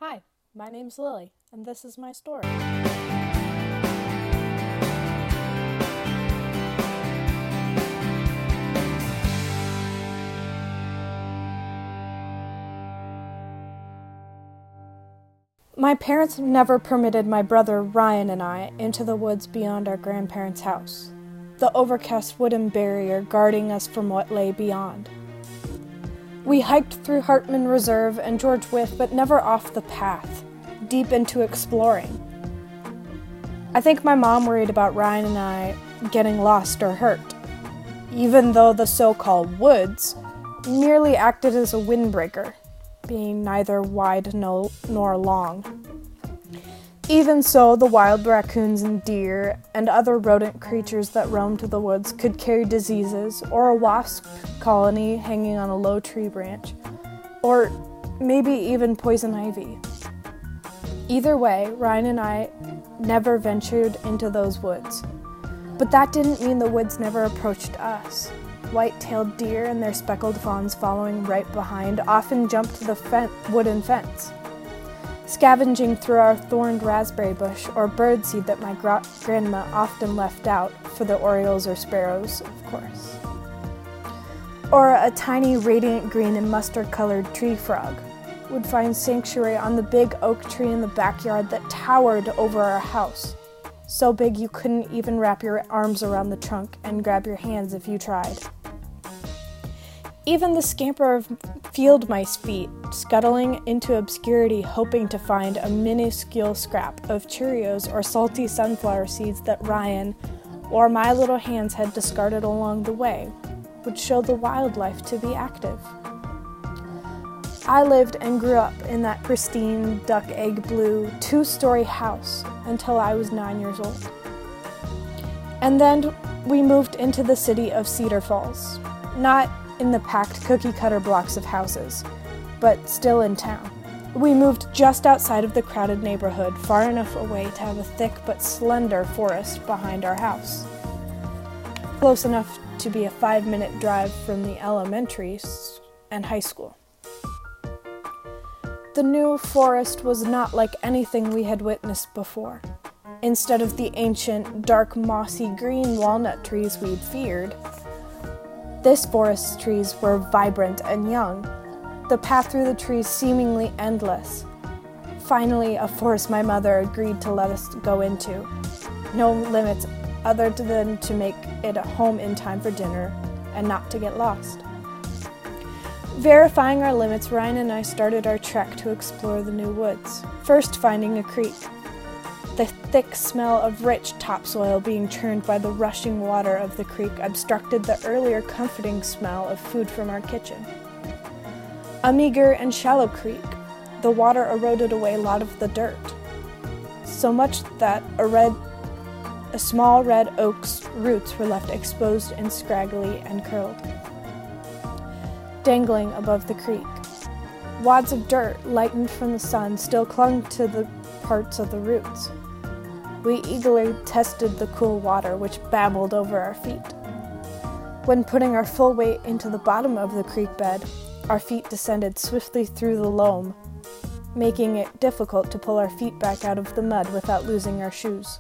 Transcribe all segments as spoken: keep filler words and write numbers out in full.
Hi, my name's Lily, and this is my story. My parents never permitted my brother Ryan and I into the woods beyond our grandparents' house, the overcast wooden barrier guarding us from what lay beyond. We hiked through Hartman Reserve and George Wythe, but never off the path, deep into exploring. I think my mom worried about Ryan and I getting lost or hurt, even though the so-called woods merely acted as a windbreaker, being neither wide no, nor long. Even so, the wild raccoons and deer and other rodent creatures that roamed the woods could carry diseases, or a wasp colony hanging on a low tree branch, or maybe even poison ivy. Either way, Ryan and I never ventured into those woods. But that didn't mean the woods never approached us. White-tailed deer and their speckled fawns following right behind often jumped the fen- wooden fence, scavenging through our thorned raspberry bush or birdseed that my gra- grandma often left out for the orioles or sparrows, of course. Or a tiny radiant green and mustard-colored tree frog would find sanctuary on the big oak tree in the backyard that towered over our house, so big you couldn't even wrap your arms around the trunk and grab your hands if you tried. Even the scamper of field mice feet, scuttling into obscurity hoping to find a minuscule scrap of Cheerios or salty sunflower seeds that Ryan or my little hands had discarded along the way, would show the wildlife to be active. I lived and grew up in that pristine duck egg blue two-story house until I was nine years old. And then we moved into the city of Cedar Falls, not in the packed cookie-cutter blocks of houses, but still in town. We moved just outside of the crowded neighborhood, far enough away to have a thick but slender forest behind our house. Close enough to be a five-minute drive from the elementary and high school. The new forest was not like anything we had witnessed before. Instead of the ancient, dark, mossy green walnut trees we'd feared, this forest's trees were vibrant and young, the path through the trees seemingly endless. Finally, a forest my mother agreed to let us go into. No limits other than to make it a home in time for dinner and not to get lost. Verifying our limits, Ryan and I started our trek to explore the new woods, first finding a creek. The thick smell of rich topsoil being churned by the rushing water of the creek obstructed the earlier comforting smell of food from our kitchen. A meager and shallow creek, the water eroded away a lot of the dirt, so much that a red, a small red oak's roots were left exposed and scraggly and curled, dangling above the creek. Wads of dirt, lightened from the sun, still clung to the parts of the roots. We eagerly tested the cool water, which babbled over our feet. When putting our full weight into the bottom of the creek bed, our feet descended swiftly through the loam, making it difficult to pull our feet back out of the mud without losing our shoes.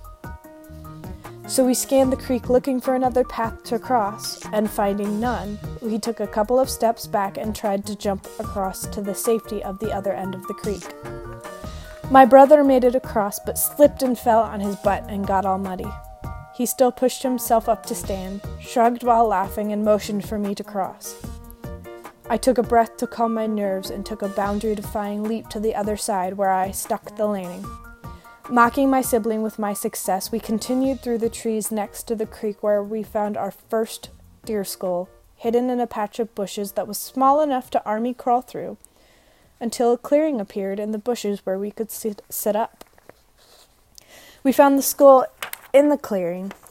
So we scanned the creek looking for another path to cross, and finding none, we took a couple of steps back and tried to jump across to the safety of the other end of the creek. My brother made it across, but slipped and fell on his butt and got all muddy. He still pushed himself up to stand, shrugged while laughing, and motioned for me to cross. I took a breath to calm my nerves and took a boundary-defying leap to the other side, where I stuck the landing. Mocking my sibling with my success, we continued through the trees next to the creek, where we found our first deer skull, hidden in a patch of bushes that was small enough to army crawl through, until a clearing appeared in the bushes where we could sit, sit up. We found the skull in the clearing,